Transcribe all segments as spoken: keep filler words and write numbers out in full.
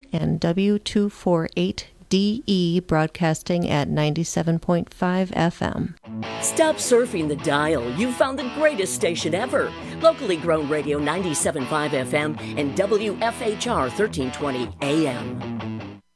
and W two forty-eight D E broadcasting at ninety-seven point five F M. Stop surfing the dial. You've found the greatest station ever. Locally grown radio ninety-seven point five F M and W F H R thirteen twenty A M.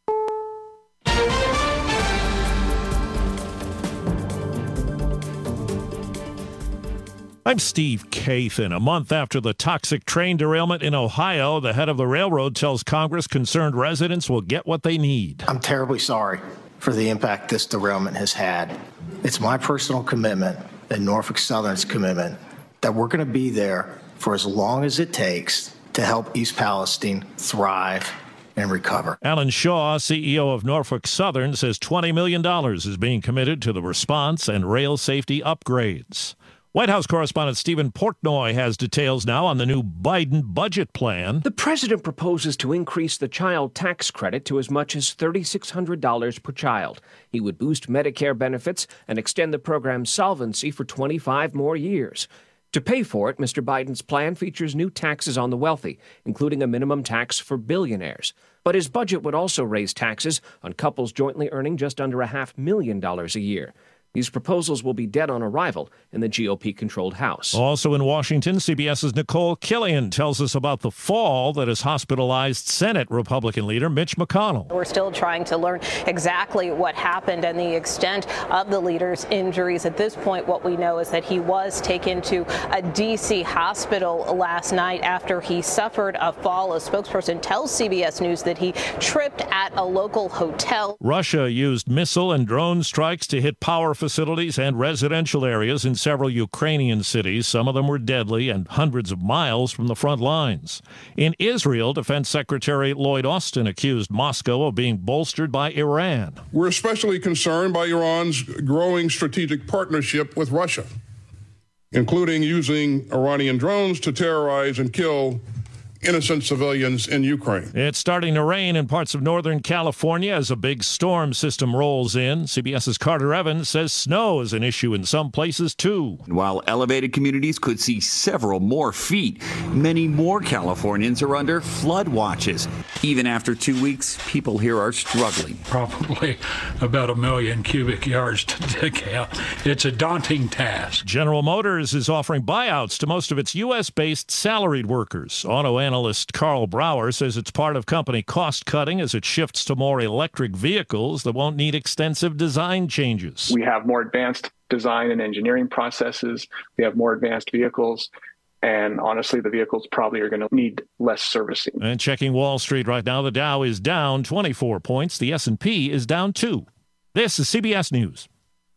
I'm Steve Kathan. A month after the toxic train derailment in Ohio, the head of the railroad tells Congress concerned residents will get what they need. I'm terribly sorry for the impact this derailment has had. It's my personal commitment and Norfolk Southern's commitment that we're going to be there for as long as it takes to help East Palestine thrive and recover. Alan Shaw, C E O of Norfolk Southern, says twenty million dollars is being committed to the response and rail safety upgrades. White House correspondent Stephen Portnoy has details now on the new Biden budget plan. The president proposes to increase the child tax credit to as much as three thousand six hundred dollars per child. He would boost Medicare benefits and extend the program's solvency for twenty-five more years. To pay for it, Mister Biden's plan features new taxes on the wealthy, including a minimum tax for billionaires. But his budget would also raise taxes on couples jointly earning just under a half million dollars a year. These proposals will be dead on arrival in the G O P-controlled House. Also in Washington, CBS's Nicole Killian tells us about the fall that has hospitalized Senate Republican leader Mitch McConnell. We're still trying to learn exactly what happened and the extent of the leader's injuries. At this point, what we know is that he was taken to a D C hospital last night after he suffered a fall. A spokesperson tells C B S News that he tripped at a local hotel. Russia used missile and drone strikes to hit power facilities and residential areas in several Ukrainian cities. Some of them were deadly and hundreds of miles from the front lines. In Israel, Defense Secretary Lloyd Austin accused Moscow of being bolstered by Iran. We're especially concerned by Iran's growing strategic partnership with Russia, including using Iranian drones to terrorize and kill innocent civilians in Ukraine. It's starting to rain in parts of Northern California as a big storm system rolls in. CBS's Carter Evans says snow is an issue in some places, too. While elevated communities could see several more feet, many more Californians are under flood watches. Even after two weeks, people here are struggling. Probably about a million cubic yards to dig out. It's a daunting task. General Motors is offering buyouts to most of its U S-based salaried workers. Auto analyst Carl Brower says it's part of company cost cutting as it shifts to more electric vehicles that won't need extensive design changes. We have more advanced design and engineering processes. We have more advanced vehicles. And honestly, the vehicles probably are going to need less servicing. And checking Wall Street right now, the Dow is down twenty-four points. The S and P is down two. This is C B S News.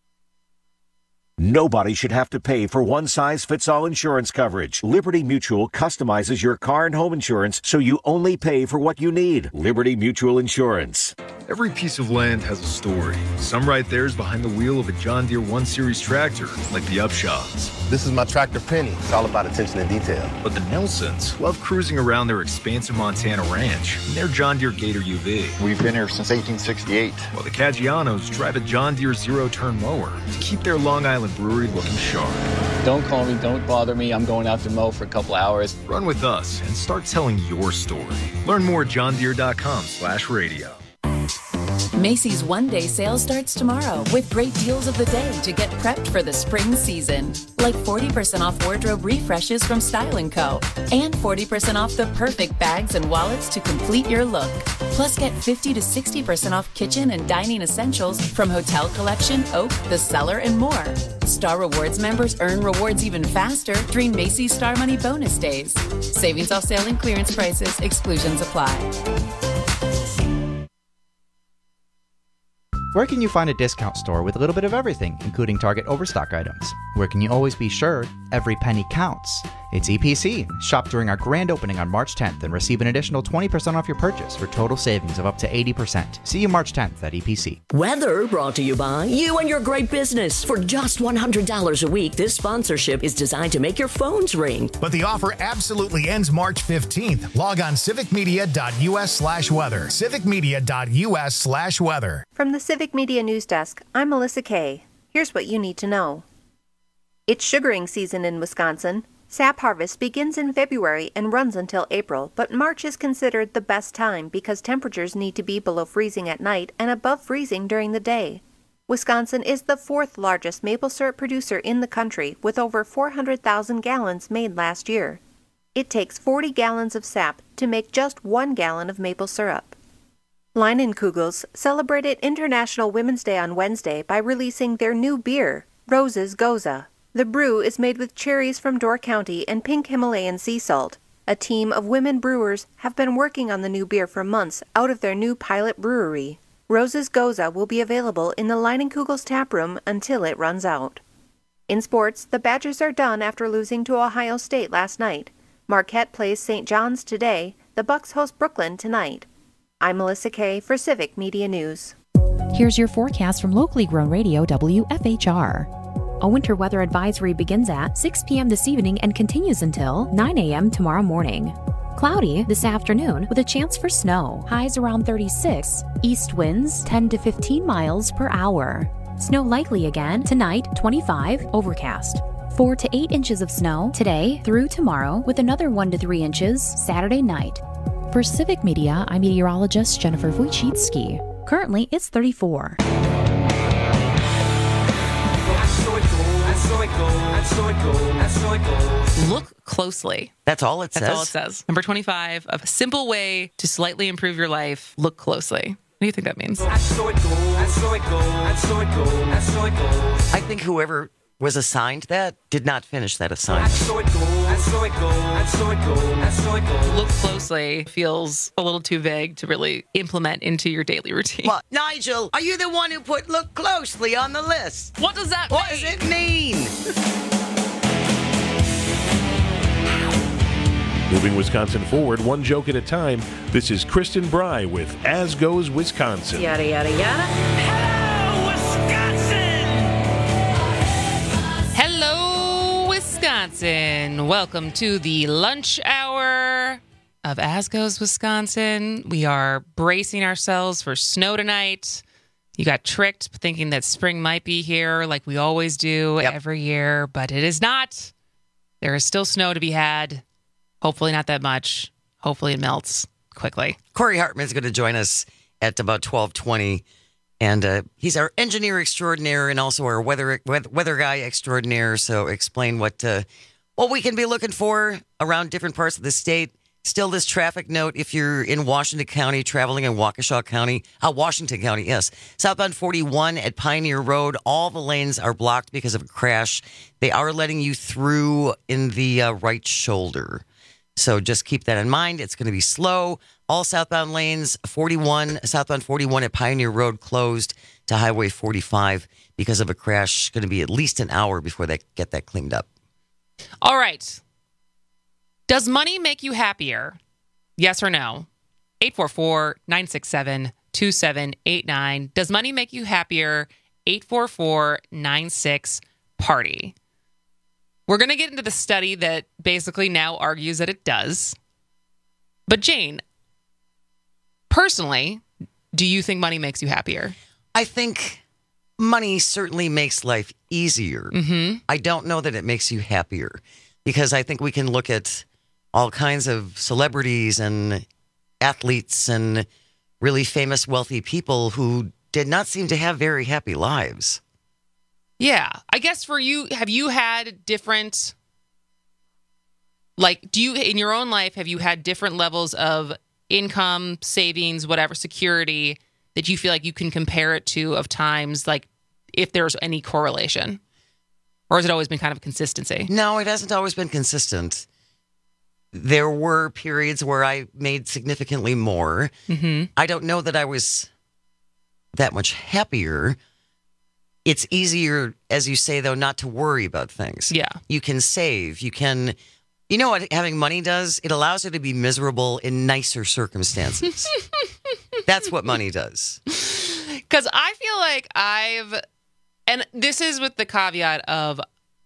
Nobody should have to pay for one-size-fits-all insurance coverage. Liberty Mutual customizes your car and home insurance so you only pay for what you need. Liberty Mutual Insurance. Every piece of land has a story. Some write theirs behind the wheel of a John Deere one series tractor, like the Upshaws. This is my tractor Penny. It's all about attention to detail. But the Nelsons love cruising around their expansive Montana ranch in their John Deere Gator U V. We've been here since eighteen sixty-eight. While the Caggianos drive a John Deere zero-turn mower to keep their Long Island brewery looking sharp. Don't call me, don't bother me. I'm going out to mow for a couple hours. Run with us and start telling your story. Learn more at johndeere.com slash radio. Macy's one-day sale starts tomorrow with great deals of the day to get prepped for the spring season. Like forty percent off wardrobe refreshes from Style and Co. And forty percent off the perfect bags and wallets to complete your look. Plus get fifty to sixty percent off kitchen and dining essentials from Hotel Collection, Oak, The Cellar, and more. Star Rewards members earn rewards even faster during Macy's Star Money bonus days. Savings off sale and clearance prices. Exclusions apply. Where can you find a discount store with a little bit of everything, including Target Overstock items? Where can you always be sure every penny counts? It's E P C. Shop during our grand opening on March tenth and receive an additional twenty percent off your purchase for total savings of up to eighty percent. See you March tenth at E P C. Weather brought to you by you and your great business. For just one hundred dollars a week, this sponsorship is designed to make your phones ring. But the offer absolutely ends March fifteenth. Log on civicmedia.us slash weather. civicmedia.us slash weather. From the Civic Media News Desk, I'm Melissa Kay. Here's what you need to know. It's sugaring season in Wisconsin. Sap harvest begins in February and runs until April, but March is considered the best time because temperatures need to be below freezing at night and above freezing during the day. Wisconsin is the fourth largest maple syrup producer in the country, with over four hundred thousand gallons made last year. It takes forty gallons of sap to make just one gallon of maple syrup. Leinenkugels celebrated International Women's Day on Wednesday by releasing their new beer, Rose's Goza. The brew is made with cherries from Door County and pink Himalayan sea salt. A team of women brewers have been working on the new beer for months out of their new pilot brewery. Rose's Goza will be available in the Leinenkugels tap room until it runs out. In sports, the Badgers are done after losing to Ohio State last night. Marquette plays Saint John's today. The Bucks host Brooklyn tonight. I'm Melissa Kay for Civic Media News. Here's your forecast from locally grown radio W F H R. A winter weather advisory begins at six p.m. this evening and continues until nine a.m. tomorrow morning. Cloudy this afternoon with a chance for snow. Highs around thirty-six. East winds ten to fifteen miles per hour. Snow likely again tonight, twenty-five. Overcast. four to eight inches of snow today through tomorrow, with another one to three inches Saturday night. For Civic Media, I'm meteorologist Jennifer Wojcicki. Currently, it's thirty-four. Look closely. That's all it says? That's all it says. Number twenty-five, a simple way to slightly improve your life. Look closely. What do you think that means? I think whoever was assigned that did not finish that assignment. Look closely feels a little too vague to really implement into your daily routine. Well, Nigel, are you the one who put look closely on the list? What does that what mean? What does it mean? Moving Wisconsin forward, one joke at a time. This is Kristen Bry with As Goes Wisconsin. Yada, yada, yada. Hello, Wisconsin! Hello, Wisconsin. Welcome to the lunch hour of As Goes Wisconsin. We are bracing ourselves for snow tonight. You got tricked thinking that spring might be here like we always do yep. every year, but it is not. There is still snow to be had. Hopefully not that much. Hopefully it melts quickly. Corey Hartman is going to join us at about twelve twenty, and uh, he's our engineer extraordinaire and also our weather weather, weather guy extraordinaire. So explain what uh, what we can be looking for around different parts of the state. Still, this traffic note: if you're in Washington County, traveling in Waukesha County, uh, Washington County, yes, southbound forty-one at Pioneer Road, all the lanes are blocked because of a crash. They are letting you through in the uh, right shoulder. So just keep that in mind. It's going to be slow. All southbound lanes, forty-one, southbound forty-one at Pioneer Road closed to Highway forty-five because of a crash. Going to be at least an hour before they get that cleaned up. All right. Does money make you happier? Yes or no? eight four four, nine six seven, two seven eight nine. Does money make you happier? eight four four, nine six, party. We're going to get into the study that basically now argues that it does. But Jane, personally, do you think money makes you happier? I think money certainly makes life easier. Mm-hmm. I don't know that it makes you happier, because I think we can look at all kinds of celebrities and athletes and really famous, wealthy people who did not seem to have very happy lives. Yeah. I guess for you, have you had different, like, do you, in your own life, have you had different levels of income, savings, whatever, security that you feel like you can compare it to of times, like, if there's any correlation? Or has it always been kind of a consistency? No, it hasn't always been consistent. There were periods where I made significantly more. Mm-hmm. I don't know that I was that much happier. It's easier, as you say, though, not to worry about things. Yeah. You can save. You can, you know what having money does? It allows you to be miserable in nicer circumstances. That's what money does. Because I feel like I've, and this is with the caveat of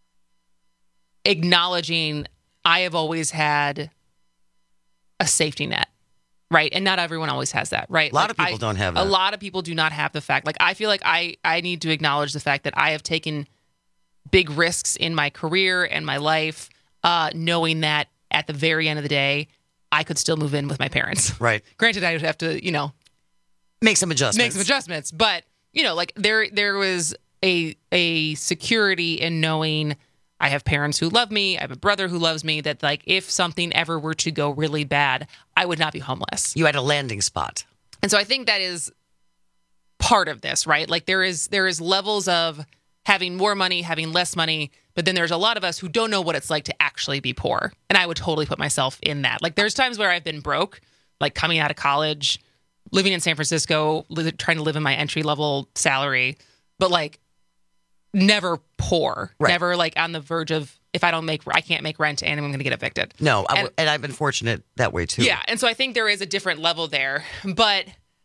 acknowledging I have always had a safety net. Right. And not everyone always has that. Right. A lot like of people I, don't have that. A lot of people do not have the fact. Like, I feel like I, I need to acknowledge the fact that I have taken big risks in my career and my life. uh, knowing that at the very end of the day, I could still move in with my parents. Right. Granted, I would have to, you know, make some adjustments. Make some adjustments, but you know, like there, there was a a security in knowing I have parents who love me. I have a brother who loves me. That like if something ever were to go really bad, I would not be homeless. You had a landing spot, and so I think that is part of this, right? Like there is there is levels of having more money, having less money, but then there's a lot of us who don't know what it's like to actually be poor. And I would totally put myself in that. Like there's times where I've been broke, like coming out of college, living in San Francisco, li- trying to live in my entry level salary, but like never poor, right. never like on the verge of if I don't make, I can't make rent and I'm going to get evicted. No, I w- and, and I've been fortunate that way too. Yeah. And so I think there is a different level there, but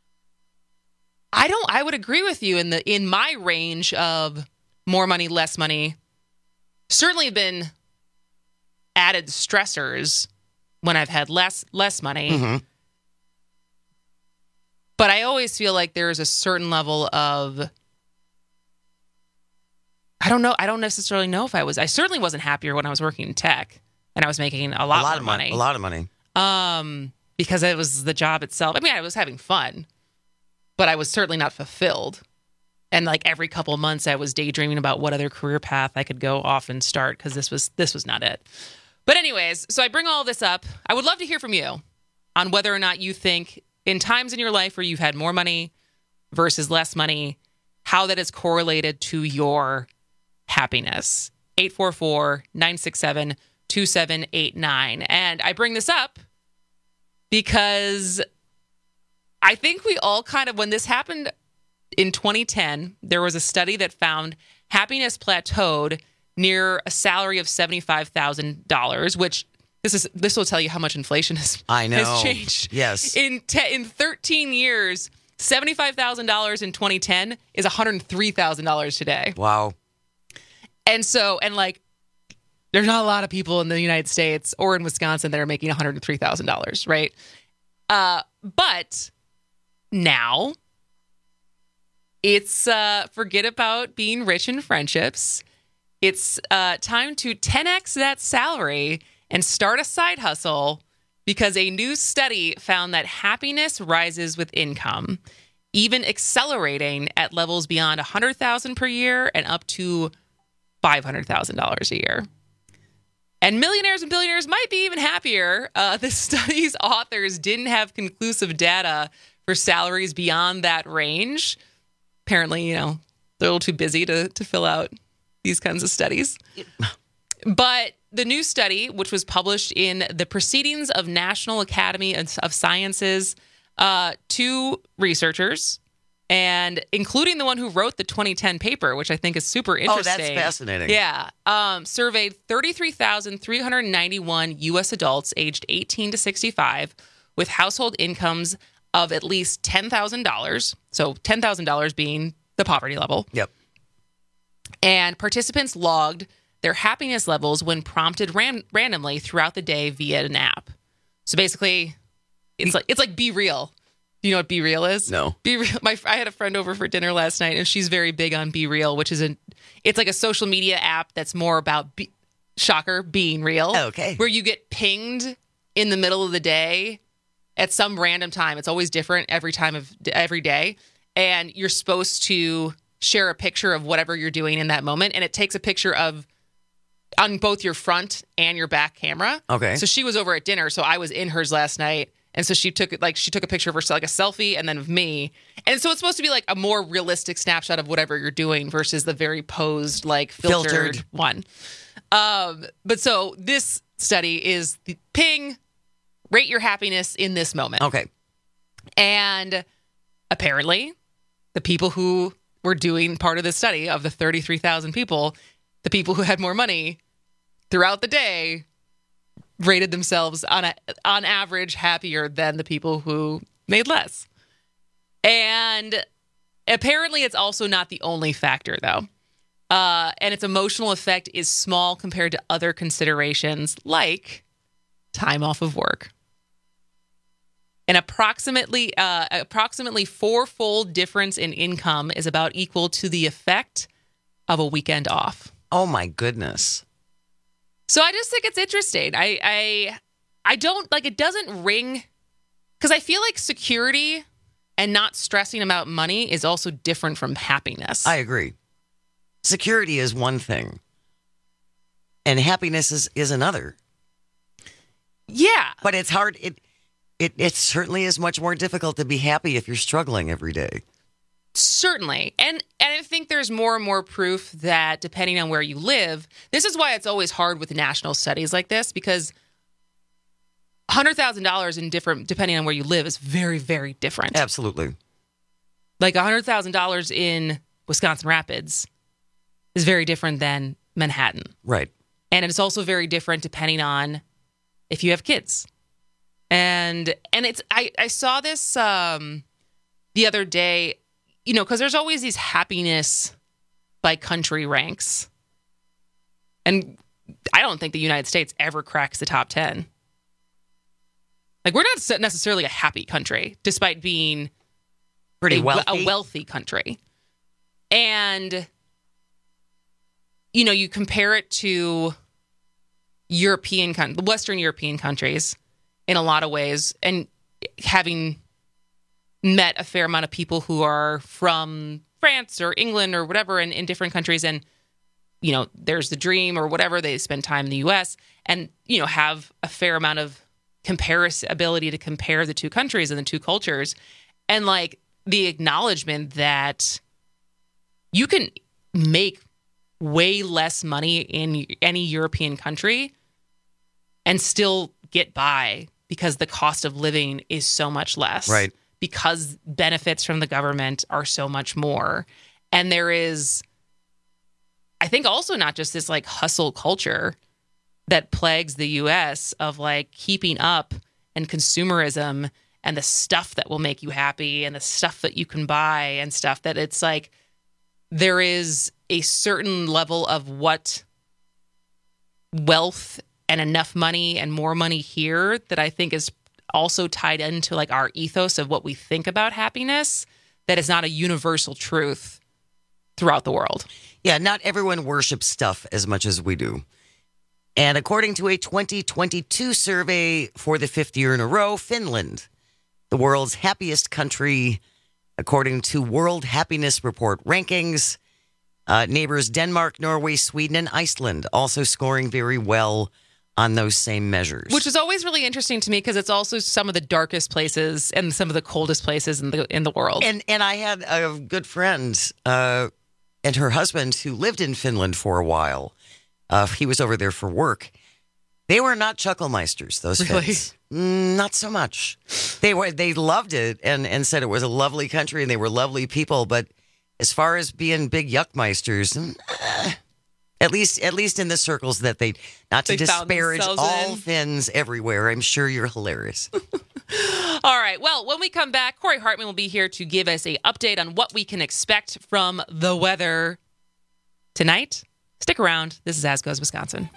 I don't, I would agree with you in the, in my range of more money, less money, certainly have been added stressors when I've had less, less money. Mm-hmm. But I always feel like there's a certain level of, I don't know, I don't necessarily know if I was, I certainly wasn't happier when I was working in tech and I was making a lot, a lot more of money. A lot of money. Um, because it was the job itself. I mean, I was having fun, but I was certainly not fulfilled. And like every couple of months I was daydreaming about what other career path I could go off and start because this was this was not it. But anyways, so I bring all this up. I would love to hear from you on whether or not you think in times in your life where you've had more money versus less money, how that is correlated to your happiness. eight four four, nine six seven, two seven eight nine. And I bring this up because I think we all kind of, when this happened in twenty ten, there was a study that found happiness plateaued near a salary of seventy-five thousand dollars, which this is this will tell you how much inflation has, I know. has changed. Yes. In te- in thirteen years, seventy-five thousand dollars in twenty ten is one hundred three thousand dollars today. Wow. And so, and like, there's not a lot of people in the United States or in Wisconsin that are making one hundred three thousand dollars, right? Uh, but now, it's uh, forget about being rich in friendships. It's uh, time to ten x that salary and start a side hustle because a new study found that happiness rises with income, even accelerating at levels beyond one hundred thousand dollars per year and up to five hundred thousand dollars a year. And millionaires and billionaires might be even happier. Uh, the study's authors didn't have conclusive data for salaries beyond that range. Apparently, you know, they're a little too busy to, to fill out these kinds of studies. But the new study, which was published in the Proceedings of National Academy of Sciences, uh, two researchers, and including the one who wrote the twenty ten paper, which I think is super interesting. Oh, that's fascinating. Yeah. Um, surveyed thirty-three thousand three hundred ninety-one U S adults aged eighteen to sixty-five with household incomes of at least ten thousand dollars. So ten thousand dollars being the poverty level. Yep. And participants logged their happiness levels when prompted ran- randomly throughout the day via an app. So basically, it's like it's like Be Real. Do you know what Be Real is? No. Be Real. My I had a friend over for dinner last night, and she's very big on Be Real, which is a it's like a social media app that's more about be, shocker being real. Okay. Where you get pinged in the middle of the day at some random time. It's always different every time of every day, and you're supposed to share a picture of whatever you're doing in that moment, and it takes a picture of on both your front and your back camera. Okay. So she was over at dinner, so I was in hers last night. And so she took like she took a picture of herself, like a selfie, and then of me. And so it's supposed to be like a more realistic snapshot of whatever you're doing versus the very posed, like filtered, Filtered. one. Um, but so this study is the ping, rate your happiness in this moment. Okay. And apparently, the people who were doing part of this study, of the thirty-three thousand people, the people who had more money throughout the day rated themselves on a, on average happier than the people who made less. And apparently it's also not the only factor, though. Uh, and its emotional effect is small compared to other considerations like time off of work. An approximately uh, approximately four-fold difference in income is about equal to the effect of a weekend off. Oh, my goodness. So I just think it's interesting. I I, I don't, like, it doesn't ring, because I feel like security and not stressing about money is also different from happiness. I agree. Security is one thing, and happiness is, is another. Yeah. But it's hard. It, it it certainly is much more difficult to be happy if you're struggling every day. Certainly. And and I think there's more and more proof that depending on where you live, this is why it's always hard with national studies like this, because one hundred thousand dollars in different, depending on where you live, is very, very different. Absolutely. Like one hundred thousand dollars in Wisconsin Rapids is very different than Manhattan. Right. And it's also very different depending on if you have kids. And and it's I, I saw this um, the other day, you know, because there's always these happiness by country ranks. And I don't think the United States ever cracks the top ten. Like, we're not necessarily a happy country, despite being pretty a, wealthy. a wealthy country. And, you know, you compare it to European, Western European countries in a lot of ways, and having met a fair amount of people who are from France or England or whatever in, in different countries, and, you know, there's the dream or whatever, they spend time in the U S and, you know, have a fair amount of comparison ability to compare the two countries and the two cultures, and like the acknowledgement that you can make way less money in any European country and still get by because the cost of living is so much less. Right. Because benefits from the government are so much more. And there is, I think, also not just this like hustle culture that plagues the U S of like keeping up and consumerism and the stuff that will make you happy and the stuff that you can buy and stuff, that it's like there is a certain level of what wealth and enough money and more money here that I think is also tied into like our ethos of what we think about happiness, that is not a universal truth throughout the world. Yeah, not everyone worships stuff as much as we do. And according to a twenty twenty-two survey for the fifth year in a row, Finland, the world's happiest country, according to World Happiness Report rankings, uh, neighbors Denmark, Norway, Sweden, and Iceland also scoring very well on those same measures. Which is always really interesting to me because it's also some of the darkest places and some of the coldest places in the in the world. And and I had a good friend uh, and her husband who lived in Finland for a while. Uh, he was over there for work. They were not Chucklemeisters, those Really? Finns. Mm, not so much. They were. They loved it and, and said it was a lovely country and they were lovely people. But as far as being big yuckmeisters, uh, at least at least in the circles that they, not to They found disparage themselves all in. Finns everywhere. I'm sure you're hilarious. All right. Well, when we come back, Corey Hartman will be here to give us a update on what we can expect from the weather tonight. Stick around. This is As Goes Wisconsin.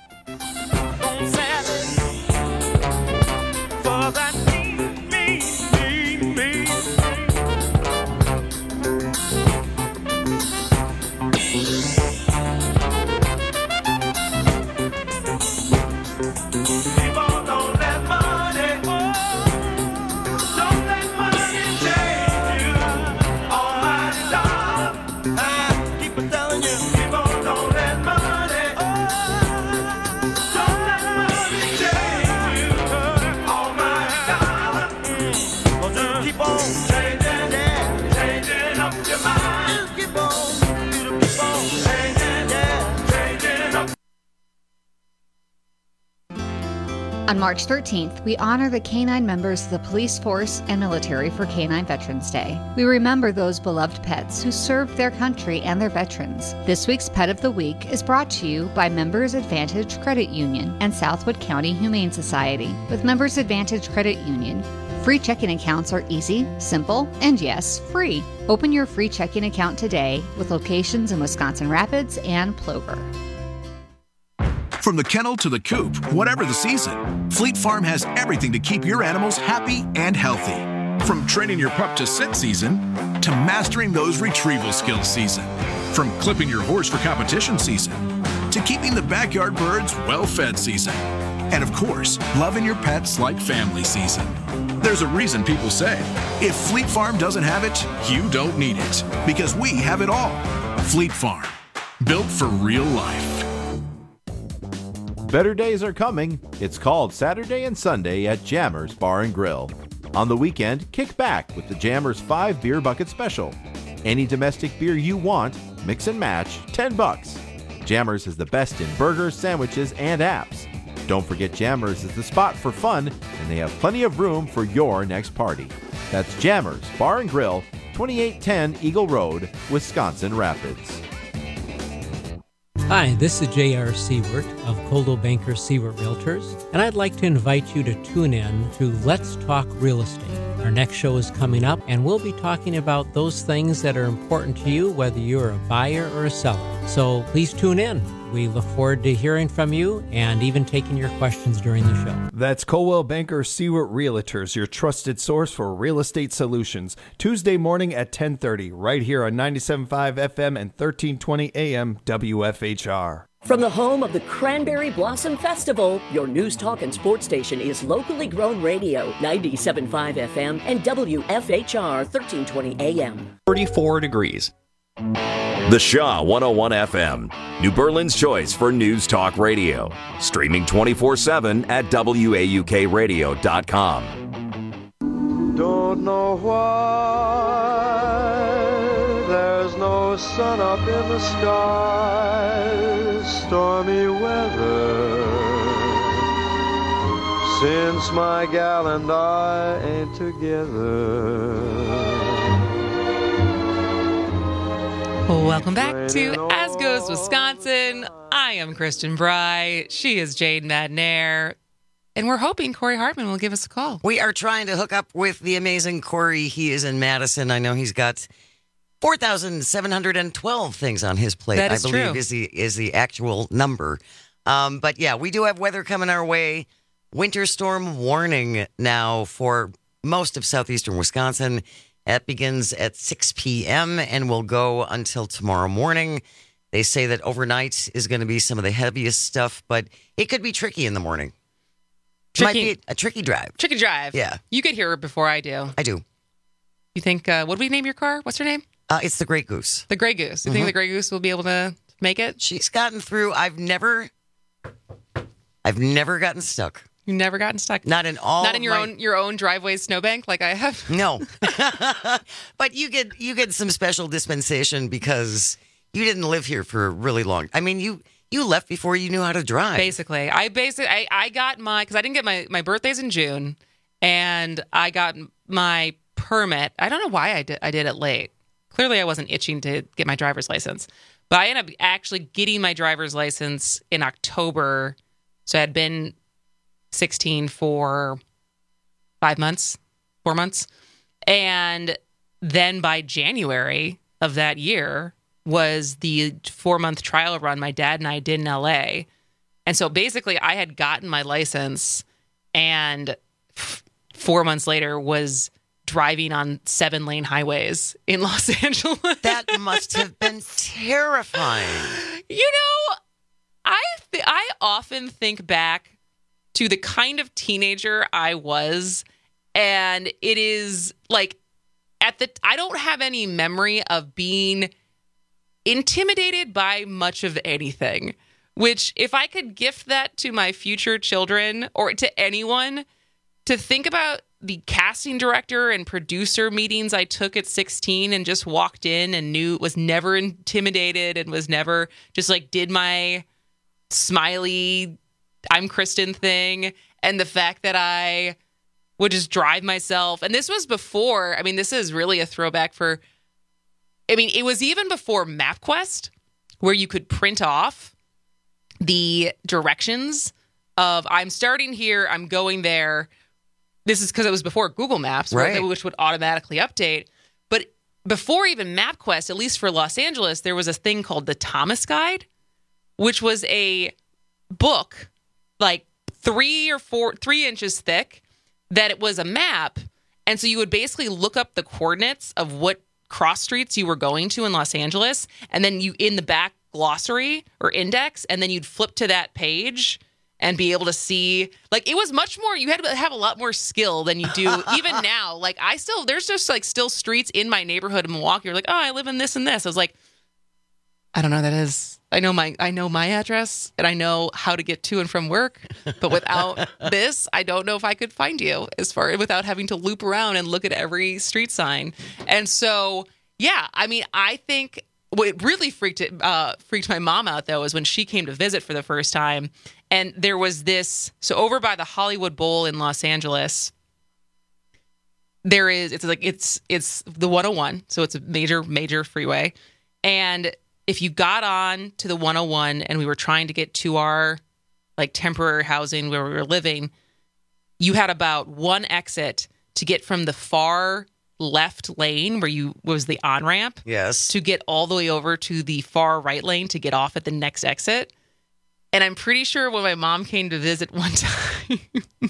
On March thirteenth, we honor the canine members of the police force and military for Canine Veterans Day. We remember those beloved pets who served their country and their veterans. This week's Pet of the Week is brought to you by Members Advantage Credit Union and Southwood County Humane Society. With Members Advantage Credit Union, free checking accounts are easy, simple, and yes, free. Open your free checking account today with locations in Wisconsin Rapids and Plover. From the kennel to the coop, whatever the season, Fleet Farm has everything to keep your animals happy and healthy. From training your pup to sit season, to mastering those retrieval skills season. From clipping your horse for competition season, to keeping the backyard birds well-fed season. And of course, loving your pets like family season. There's a reason people say, if Fleet Farm doesn't have it, you don't need it. Because we have it all. Fleet Farm, built for real life. Better days are coming. It's called Saturday and Sunday at Jammers Bar and Grill. On the weekend, kick back with the Jammers five Beer Bucket Special. Any domestic beer you want, mix and match, ten bucks. Jammers is the best in burgers, sandwiches, and apps. Don't forget Jammers is the spot for fun, and they have plenty of room for your next party. That's Jammers Bar and Grill, twenty-eight ten Eagle Road, Wisconsin Rapids. Hi, this is J R. Seward of Coldwell Banker Seward Realtors, and I'd like to invite you to tune in to Let's Talk Real Estate. Our next show is coming up, and we'll be talking about those things that are important to you, whether you're a buyer or a seller. So please tune in. We look forward to hearing from you and even taking your questions during the show. That's Coldwell Banker Seward Realtors, your trusted source for real estate solutions. Tuesday morning at ten thirty, right here on ninety-seven point five F M and thirteen twenty A M W F H R. From the home of the Cranberry Blossom Festival, your news, talk, and sports station is locally grown radio, ninety-seven point five F M and W F H R thirteen twenty A M. thirty-four degrees. The Shaw one oh one F M, New Berlin's choice for news talk radio. Streaming twenty-four seven at W A U K radio dot com. Don't know why there's no sun up in the sky, stormy weather, since my gal and I ain't together. Welcome back to As Goes Wisconsin. I am Kristen Bry. She is Jade Madnair. And we're hoping Corey Hartman will give us a call. We are trying to hook up with the amazing Corey. He is in Madison. I know he's got four thousand seven hundred twelve things on his plate. That is I believe true. is the is the actual number. Um, but yeah, we do have weather coming our way. Winter storm warning now for most of southeastern Wisconsin. That begins at six p.m. and will go until tomorrow morning. They say that overnight is going to be some of the heaviest stuff, but it could be tricky in the morning. Tricky, Might be a tricky drive. Tricky drive. Yeah. You get here before I do. I do. You think, uh, what do we name your car? What's her name? Uh, it's the Grey Goose. The Grey Goose. You Mhm. think the Grey Goose will be able to make it? She's gotten through. I've never, I've never gotten stuck. You've never gotten stuck? Not in all. Not in of your my- own your own driveway snowbank like I have? No. But you get you get some special dispensation because you didn't live here for really long. I mean, you you left before you knew how to drive. Basically. I basically I, I got my because I didn't get my, my birthday's in June and I got my permit. I don't know why I did I did it late. Clearly I wasn't itching to get my driver's license. But I ended up actually getting my driver's license in October. So I had been sixteen for five months, four months. And then by January of that year was the four-month trial run my dad and I did in L A. And so basically I had gotten my license and f- four months later was driving on seven-lane highways in Los Angeles. That must have been terrifying. You know, I th- I often think back to the kind of teenager I was, and it is like at the I don't have any memory of being intimidated by much of anything, which if I could gift that to my future children or to anyone, to think about the casting director and producer meetings I took at sixteen and just walked in and knew was never intimidated and was never just like did my smiley I'm Kristen thing, and the fact that I would just drive myself. And this was before, I mean, this is really a throwback for, I mean, it was even before MapQuest, where you could print off the directions of I'm starting here, I'm going there. This is because it was before Google Maps, Right. which would automatically update. But before even MapQuest, at least for Los Angeles, there was a thing called the Thomas Guide, which was a book like three or four, three inches thick, that it was a map. And so you would basically look up the coordinates of what cross streets you were going to in Los Angeles. And then you, in the back glossary or index, and then you'd flip to that page and be able to see, like, it was much more, you had to have a lot more skill than you do even now. Like, I still, there's just, like, still streets in my neighborhood in Milwaukee. You're like, oh, I live in this and this. I was like, I don't know what that is. I know my, I know my address, and I know how to get to and from work, but without this, I don't know if I could find you as far, without having to loop around and look at every street sign. And so, yeah, I mean, I think what really freaked it, uh, freaked my mom out, though, is when she came to visit for the first time. And there was this, so over by the Hollywood Bowl in Los Angeles, there is, it's like, it's, it's the one oh one. So it's a major, major freeway. And if you got on to the one oh one and we were trying to get to our like temporary housing where we were living, you had about one exit to get from the far left lane where you was the on-ramp. Yes. To get all the way over to the far right lane to get off at the next exit. And I'm pretty sure when my mom came to visit one time,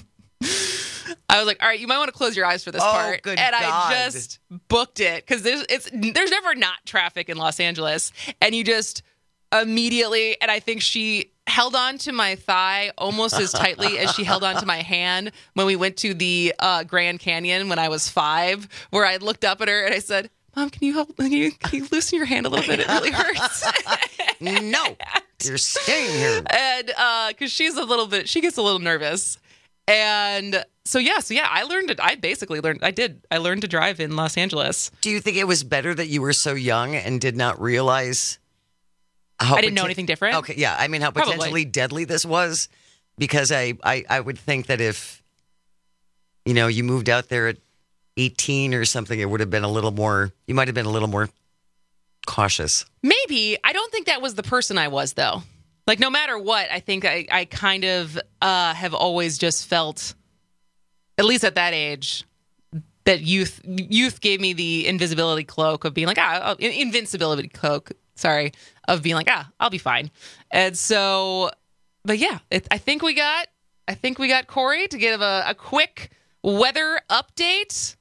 I was like, all right, you might want to close your eyes for this oh, part. Good and God. I just booked it because there's it's there's never not traffic in Los Angeles. And you just immediately, and I think she held on to my thigh almost as tightly as she held on to my hand when we went to the uh, Grand Canyon when I was five, where I looked up at her and I said, Mom, can you help? Can you, can you loosen your hand a little bit? It really hurts. No, you're staying here. And because uh, she's a little bit, she gets a little nervous. And so, yeah, so yeah, I learned it. I basically learned, I did, I learned to drive in Los Angeles. Do you think it was better that you were so young and did not realize how I didn't know anything different? Okay, yeah, I mean, how potentially Probably. deadly this was? Because I, I, I would think that if, you know, you moved out there at eighteen or something, it would have been a little more, you might have been a little more cautious. Maybe. I don't think that was the person I was, though. Like, no matter what, I think I, I kind of uh, have always just felt, at least at that age, that youth youth gave me the invisibility cloak of being like, ah, invincibility cloak, sorry, of being like, ah, I'll be fine. And so, but yeah, it, I think we got, I think we got Corey to give a, a quick weather update.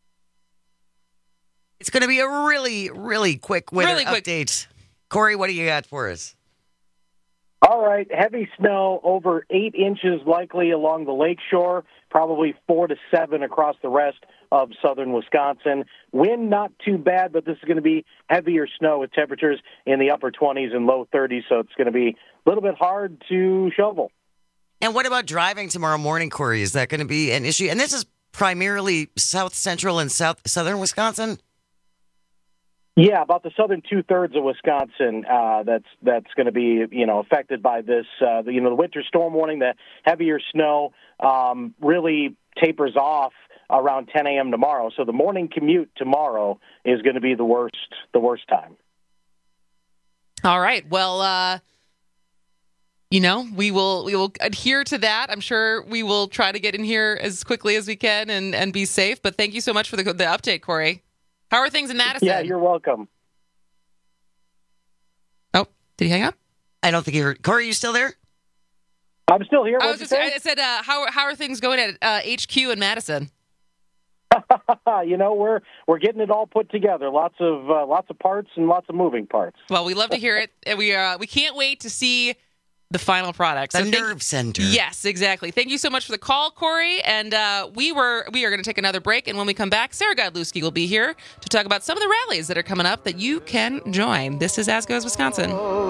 It's going to be a really, really quick weather really quick. update. Corey, what do you got for us? All right, heavy snow, over eight inches likely along the lakeshore, probably four to seven across the rest of southern Wisconsin. Wind not too bad, but this is going to be heavier snow with temperatures in the upper twenties and low thirties, so it's going to be a little bit hard to shovel. And what about driving tomorrow morning, Corey? Is that going to be an issue? And this is primarily south central and south southern Wisconsin? Yeah, about the southern two-thirds of Wisconsin uh, that's that's going to be, you know, affected by this. Uh, the, you know, the winter storm warning, the heavier snow um, really tapers off around ten a.m. tomorrow. So the morning commute tomorrow is going to be the worst, the worst time. All right. Well, uh, you know, we will we will adhere to that. I'm sure we will try to get in here as quickly as we can and, and be safe. But thank you so much for the the update, Corey. How are things in Madison? Yeah, you're welcome. Oh, did he hang up? I don't think he heard. Corey, you still there? I'm still here. I was just, I said, uh, how how are things going at uh, H Q in Madison? You know, we're we're getting it all put together. Lots of uh, lots of parts and lots of moving parts. Well, we love to hear it, and we uh, we can't wait to see the final product. The so nerve thank, center. Yes, exactly. Thank you so much for the call, Corey. And uh, we were we are going to take another break, and when we come back, Sarah Godlewski will be here to talk about some of the rallies that are coming up that you can join. This is As Goes Wisconsin.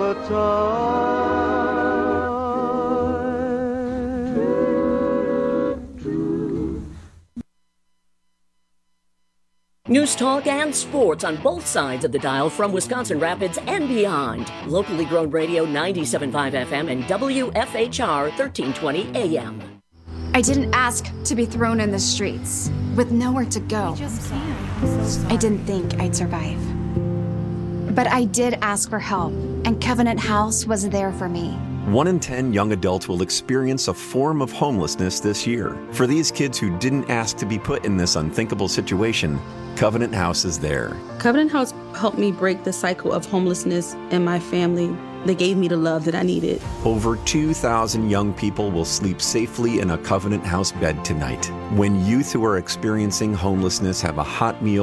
News talk and sports on both sides of the dial from Wisconsin Rapids and beyond. Locally grown radio ninety-seven point five F M and W F H R thirteen twenty A M. I didn't ask to be thrown in the streets with nowhere to go. I didn't think I'd survive. But I did ask for help, and Covenant House was there for me. One in ten young adults will experience a form of homelessness this year. For these kids who didn't ask to be put in this unthinkable situation, Covenant House is there. Covenant House helped me break the cycle of homelessness in my family. They gave me the love that I needed. Over two thousand young people will sleep safely in a Covenant House bed tonight. When youth who are experiencing homelessness have a hot meal,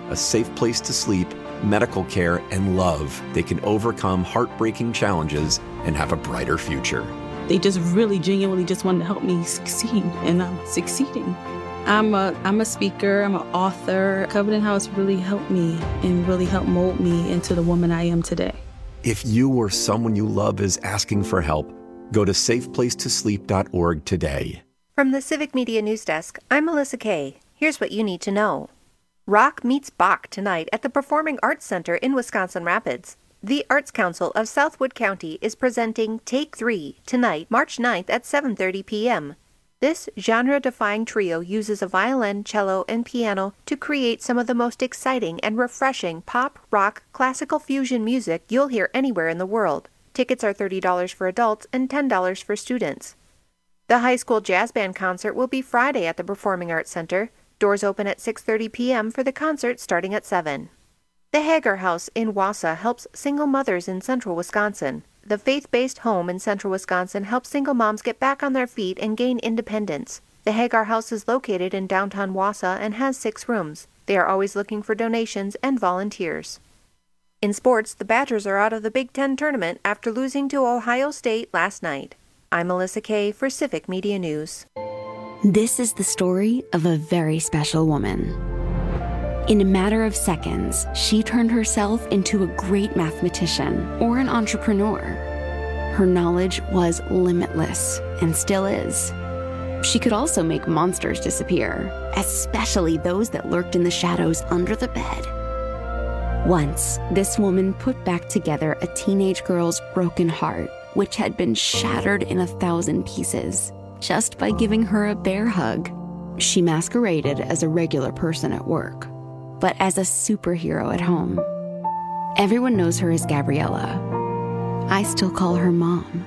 a safe place to sleep, medical care, and love, they can overcome heartbreaking challenges and have a brighter future. They just really genuinely just wanted to help me succeed, and I'm succeeding. I'm a I'm a speaker, I'm an author. Covenant House really helped me and really helped mold me into the woman I am today. If you or someone you love is asking for help, go to safe place to sleep dot org today. From the Civic Media News Desk, I'm Melissa Kay. Here's what you need to know. Rock meets Bach tonight at the Performing Arts Center in Wisconsin Rapids. The Arts Council of Southwood County is presenting Take Three tonight, March ninth at seven thirty p.m. This genre-defying trio uses a violin, cello, and piano to create some of the most exciting and refreshing pop, rock, classical fusion music you'll hear anywhere in the world. Tickets are thirty dollars for adults and ten dollars for students. The high school jazz band concert will be Friday at the Performing Arts Center. Doors open at six thirty p.m. for the concert starting at seven. The Hager House in Wausau helps single mothers in central Wisconsin. The faith-based home in central Wisconsin helps single moms get back on their feet and gain independence. The Hagar House is located in downtown Wausau and has six rooms. They are always looking for donations and volunteers. In sports, the Badgers are out of the Big Ten tournament after losing to Ohio State last night. I'm Melissa Kay for Civic Media News. This is the story of a very special woman. In a matter of seconds, she turned herself into a great mathematician or an entrepreneur. Her knowledge was limitless and still is. She could also make monsters disappear, especially those that lurked in the shadows under the bed. Once, this woman put back together a teenage girl's broken heart, which had been shattered in a thousand pieces, just by giving her a bear hug. She masqueraded as a regular person at work, but as a superhero at home. Everyone knows her as Gabriella. I still call her Mom.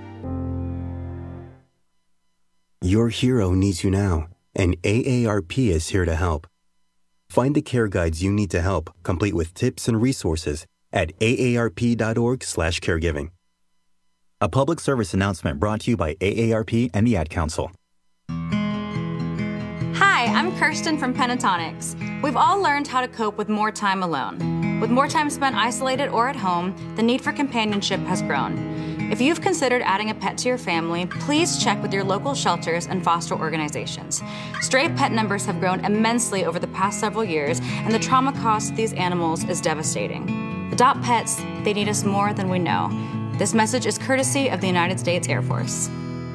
Your hero needs you now, and A A R P is here to help. Find the care guides you need to help, complete with tips and resources at A A R P dot org slash caregiving. A public service announcement brought to you by A A R P and the Ad Council. Hi, I'm Kirsten from Pentatonics. We've all learned how to cope with more time alone. With more time spent isolated or at home, the need for companionship has grown. If you've considered adding a pet to your family, please check with your local shelters and foster organizations. Stray pet numbers have grown immensely over the past several years, and the trauma cost of these animals is devastating. Adopt pets, they need us more than we know. This message is courtesy of the United States Air Force.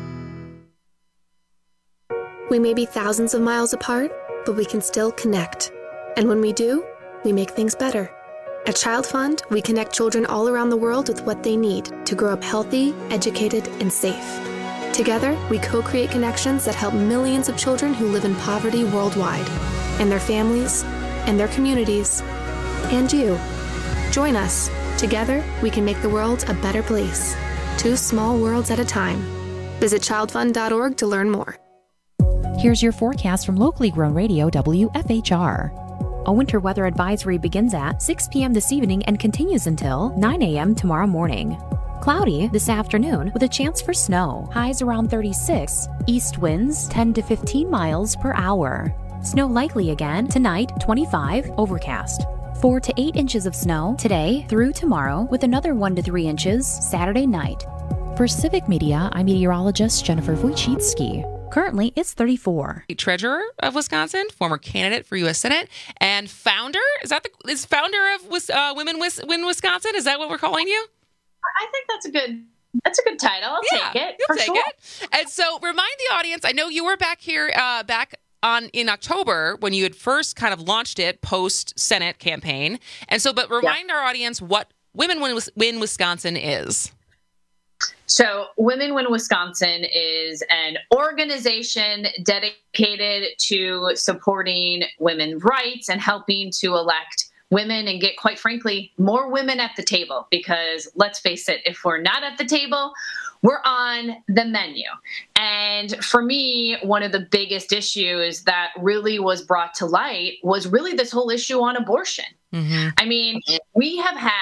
We may be thousands of miles apart, but we can still connect. And when we do, we make things better. At Child Fund, we connect children all around the world with what they need to grow up healthy, educated, and safe. Together, we co-create connections that help millions of children who live in poverty worldwide, and their families, and their communities, and you. Join us. Together, we can make the world a better place. Two small worlds at a time. Visit child fund dot org to learn more. Here's your forecast from locally grown radio W F H R. A winter weather advisory begins at six p.m. this evening and continues until nine a.m. tomorrow morning. Cloudy this afternoon with a chance for snow. Highs around thirty-six. East winds ten to fifteen miles per hour. Snow likely again tonight, twenty-five. Overcast. four to eight inches of snow today through tomorrow, with another one to three inches Saturday night. For Civic Media, I'm meteorologist Jennifer Wojcicki. Currently, it's thirty-four. Treasurer of Wisconsin, former candidate for U S Senate, and founder. Is that the is founder of uh, Women Win Wisconsin? Is that what we're calling you? I think that's a good that's a good title. I'll yeah, take it. You'll for take sure. it. And so, remind the audience. I know you were back here uh, back on in October when you had first kind of launched it post Senate campaign, and so, but remind yeah. our audience what Women Win, Win Wisconsin is. So Women Win Wisconsin is an organization dedicated to supporting women's rights and helping to elect women and get, quite frankly, more women at the table. Because let's face it, if we're not at the table, we're on the menu. And for me, one of the biggest issues that really was brought to light was really this whole issue on abortion. Mm-hmm. I mean, we have had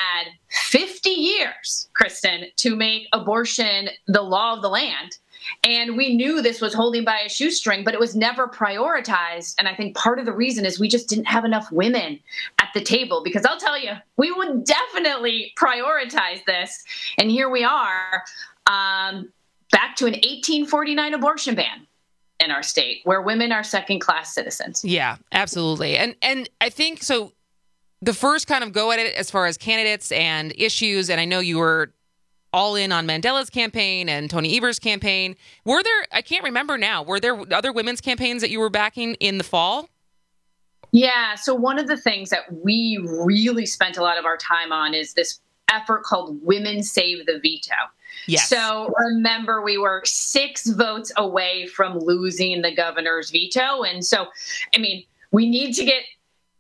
fifty years, Kristen, to make abortion the law of the land. And we knew this was holding by a shoestring, but it was never prioritized. And I think part of the reason is we just didn't have enough women at the table, because I'll tell you, we would definitely prioritize this. And here we are, um, back to an eighteen forty-nine abortion ban in our state, where women are second-class citizens. Yeah, absolutely. And and I think so. The first kind of go at it as far as candidates and issues, and I know you were all in on Mandela's campaign and Tony Evers' campaign. Were there, I can't remember now, were there other women's campaigns that you were backing in the fall? Yeah, so one of the things that we really spent a lot of our time on is this effort called Women Save the Veto. Yes. So remember, we were six votes away from losing the governor's veto. And so, I mean, we need to get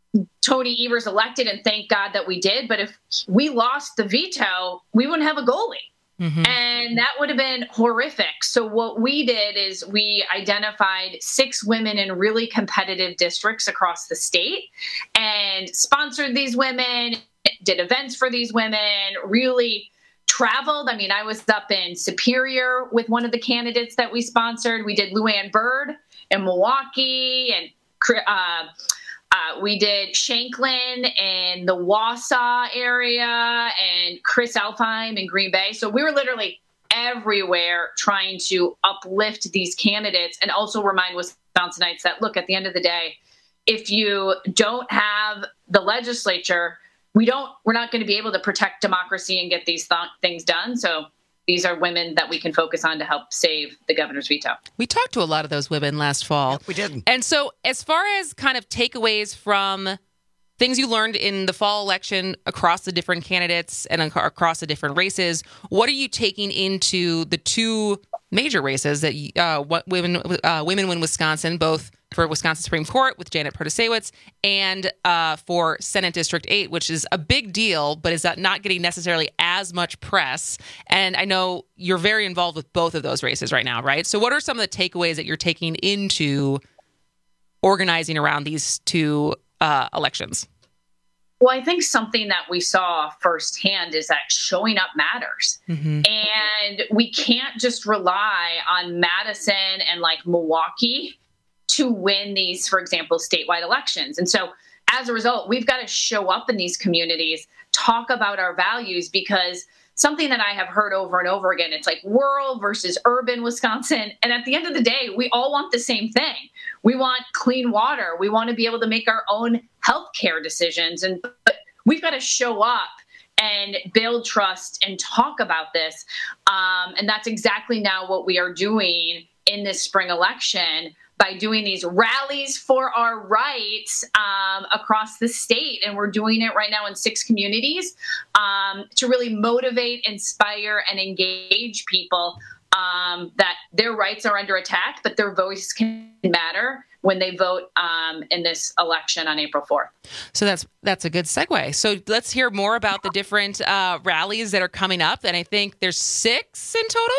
Tony Evers elected, and thank God that we did. But if we lost the veto, we wouldn't have a goalie. Mm-hmm. And that would have been horrific. So what we did is we identified six women in really competitive districts across the state and sponsored these women, did events for these women, really traveled. I mean, I was up in Superior with one of the candidates that we sponsored. We did Luann Byrd in Milwaukee, and uh, Uh, we did Shanklin in the Wausau area and Chris Alfheim in Green Bay. So we were literally everywhere trying to uplift these candidates and also remind Wisconsinites that, look, at the end of the day, if you don't have the legislature, we don't, we're not going to be able to protect democracy and get these th- things done. So these are women that we can focus on to help save the governor's veto. We talked to a lot of those women last fall. Yep, we did. And so as far as kind of takeaways from things you learned in the fall election across the different candidates and across the different races, what are you taking into the two major races that uh, what women uh, women win Wisconsin, both for Wisconsin Supreme Court with Janet Protasiewicz and uh, for Senate District eight, which is a big deal, but is not getting necessarily as much press. And I know you're very involved with both of those races right now, right? So what are some of the takeaways that you're taking into organizing around these two uh, elections? Well, I think something that we saw firsthand is that showing up matters. Mm-hmm. And we can't just rely on Madison and like Milwaukee to win these, for example, statewide elections. And so as a result, we've got to show up in these communities, talk about our values, because something that I have heard over and over again, it's like rural versus urban Wisconsin. And at the end of the day, we all want the same thing. We want clean water. We want to be able to make our own healthcare decisions. And but we've got to show up and build trust and talk about this. Um, and that's exactly now what we are doing in this spring election by doing these rallies for our rights um, across the state. And we're doing it right now in six communities um, to really motivate, inspire, and engage people um, that their rights are under attack, but their voice can matter when they vote um, in this election on April fourth. So that's that's a good segue. So let's hear more about the different uh, rallies that are coming up. And I think there's six in total.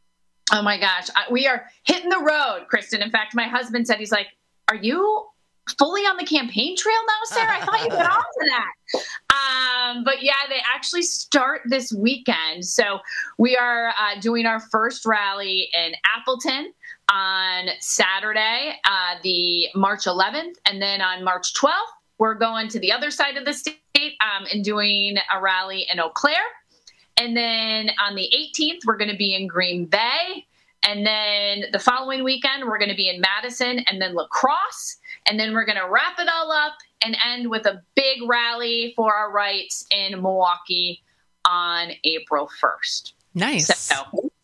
Oh my gosh, I, we are hitting the road, Kristen. In fact, my husband said, he's like, are you fully on the campaign trail now, Sarah? I thought you got on to that. Um, but yeah, they actually start this weekend. So we are uh, doing our first rally in Appleton on Saturday, uh, the March eleventh. And then on March twelfth, we're going to the other side of the state um, and doing a rally in Eau Claire. And then on the eighteenth, we're going to be in Green Bay. And then the following weekend, we're going to be in Madison and then La Crosse. And then we're going to wrap it all up and end with a big rally for our rights in Milwaukee on April first. Nice. So,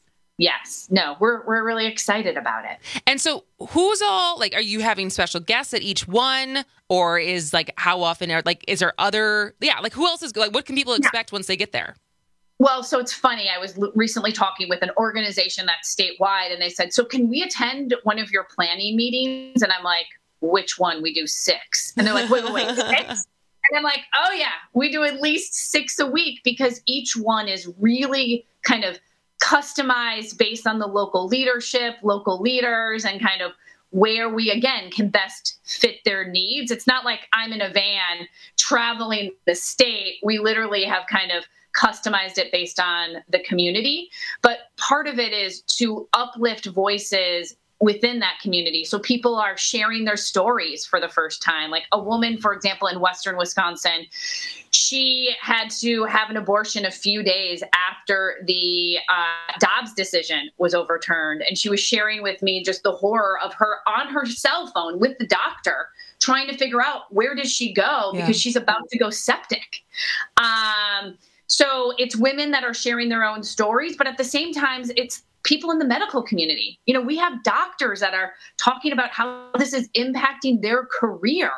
yes. No, we're we're really excited about it. And so who's all, like, are you having special guests at each one? Or is, like, how often are, like, is there other, yeah, like, who else is, like, what can people expect yeah. once they get there? Well, so it's funny. I was l- recently talking with an organization that's statewide, and they said, so can we attend one of your planning meetings? And I'm like, which one? We do six. And they're like, wait, wait, wait, six? And I'm like, oh, yeah, we do at least six a week, because each one is really kind of customized based on the local leadership, local leaders, and kind of where we, again, can best fit their needs. It's not like I'm in a van traveling the state, we literally have kind of customized it based on the community. But part of it is to uplift voices within that community. So people are sharing their stories for the first time. Like a woman, for example, in Western Wisconsin, she had to have an abortion a few days after the uh, Dobbs decision was overturned. And she was sharing with me just the horror of her on her cell phone with the doctor, trying to figure out where does she go because Yeah. she's about to go septic. Um, so it's women that are sharing their own stories, but at the same time, it's people in the medical community. You know, we have doctors that are talking about how this is impacting their career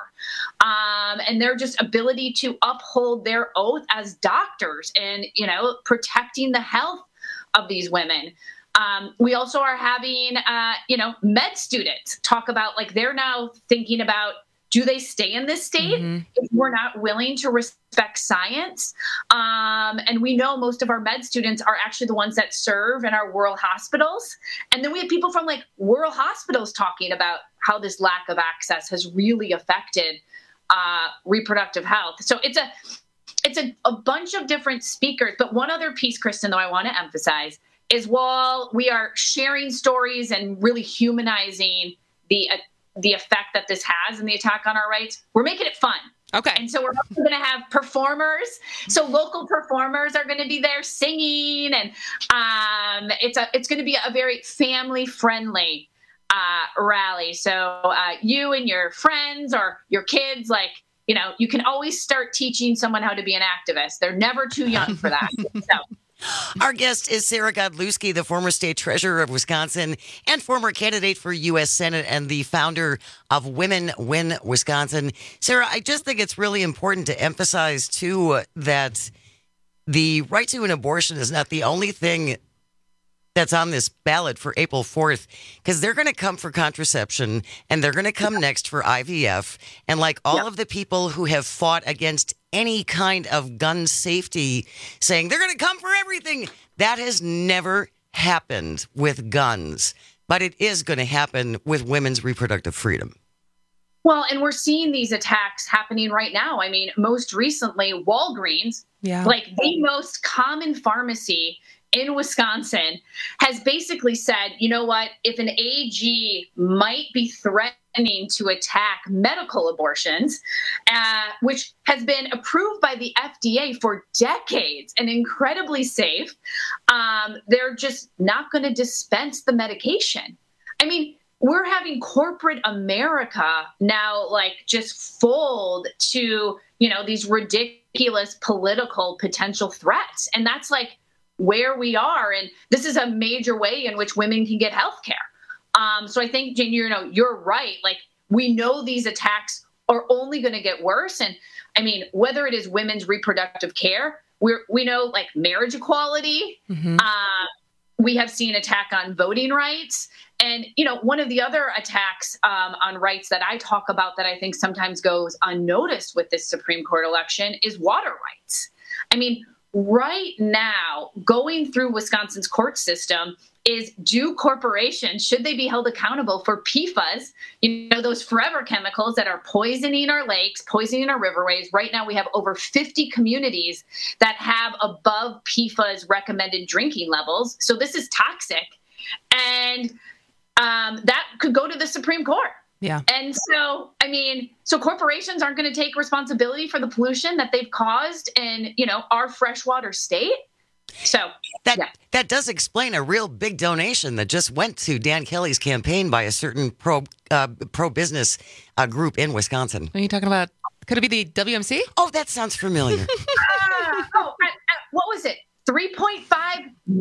um, and their just ability to uphold their oath as doctors and, you know, protecting the health of these women. Um, we also are having, uh, you know, med students talk about like they're now thinking about, do they stay in this state mm-hmm. if we're not willing to respect science? Um, and we know most of our med students are actually the ones that serve in our rural hospitals. And then we have people from like rural hospitals talking about how this lack of access has really affected uh, reproductive health. So it's a it's a, a bunch of different speakers. But one other piece, Kristen, though I want to emphasize is while we are sharing stories and really humanizing the uh, the effect that this has in the attack on our rights, we're making it fun. Okay. And so we're also going to have performers. So local performers are going to be there singing, and um, it's a it's going to be a very family friendly uh, rally. So uh, you and your friends or your kids, like, you know, you can always start teaching someone how to be an activist. They're never too young for that. So. Our guest is Sarah Godlewski, the former state treasurer of Wisconsin and former candidate for U S Senate and the founder of Women Win Wisconsin. Sarah, I just think it's really important to emphasize, too, that the right to an abortion is not the only thing that's on this ballot for April fourth, because they're going to come for contraception and they're going to come next for I V F. And like all yeah. of the people who have fought against any kind of gun safety, saying they're going to come for everything, that has never happened with guns. But it is going to happen with women's reproductive freedom. Well, and we're seeing these attacks happening right now. I mean, most recently, Walgreens, yeah. like the most common pharmacy in Wisconsin, has basically said, you know what, if an A G might be threatening to attack medical abortions, uh, which has been approved by the F D A for decades and incredibly safe, um, they're just not going to dispense the medication. I mean, we're having corporate America now, like, just fold to, you know, these ridiculous political potential threats. And that's like where we are. And this is a major way in which women can get health care. Um, so I think, Jane, you know, you're right. Like, we know these attacks are only going to get worse. And I mean, whether it is women's reproductive care, we're, we know like marriage equality, mm-hmm. uh, we have seen attack on voting rights. And, you know, one of the other attacks um, on rights that I talk about that I think sometimes goes unnoticed with this Supreme Court election is water rights. I mean, right now, going through Wisconsin's court system is, do corporations, should they be held accountable for P FAS, you know, those forever chemicals that are poisoning our lakes, poisoning our riverways. Right now, we have over fifty communities that have above P FAS recommended drinking levels. So this is toxic. And um, that could go to the Supreme Court. Yeah. And so, I mean, so corporations aren't going to take responsibility for the pollution that they've caused in, you know, our freshwater state. So that yeah. that does explain a real big donation that just went to Dan Kelly's campaign by a certain pro uh, pro business uh, group in Wisconsin. Are you talking about? Could it be the W M C? Oh, that sounds familiar. uh, oh, uh, uh, what was it? three point five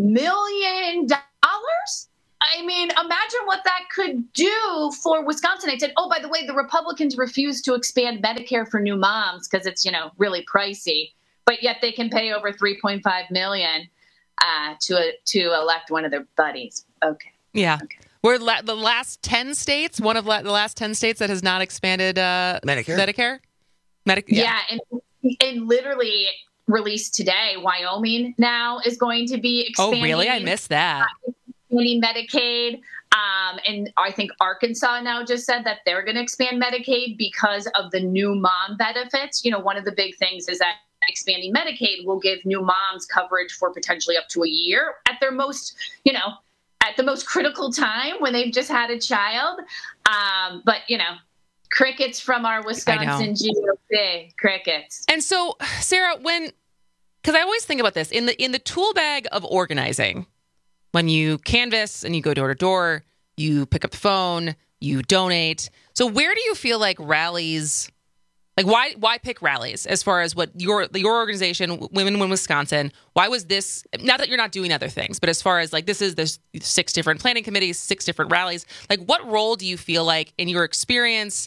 million dollars? I mean, imagine what that could do for Wisconsin. I said, oh, by the way, the Republicans refused to expand Medicare for new moms because it's, you know, really pricey. But yet they can pay over three point five million dollars uh, to uh, to elect one of their buddies. Okay. Yeah. Okay. We're la- the last ten states, one of la- the last ten states that has not expanded uh, Medicare. Medicare. Medi- yeah. yeah, and and literally released today, Wyoming now is going to be expanding. Oh, really? I missed that. Uh, Medicaid. Um, and I think Arkansas now just said that they're going to expand Medicaid because of the new mom benefits. You know, one of the big things is that expanding Medicaid will give new moms coverage for potentially up to a year at their most, you know, at the most critical time when they've just had a child. Um, but, you know, crickets from our Wisconsin G O P, crickets. And so, Sarah, when, because I always think about this, in the in the tool bag of organizing, when you canvass and you go door to door, you pick up the phone, you donate. So where do you feel like rallies, like why why pick rallies as far as what your your organization, Women Win Wisconsin, why was this, not that you're not doing other things, but as far as like this is there's six different planning committees, six different rallies, like what role do you feel like in your experience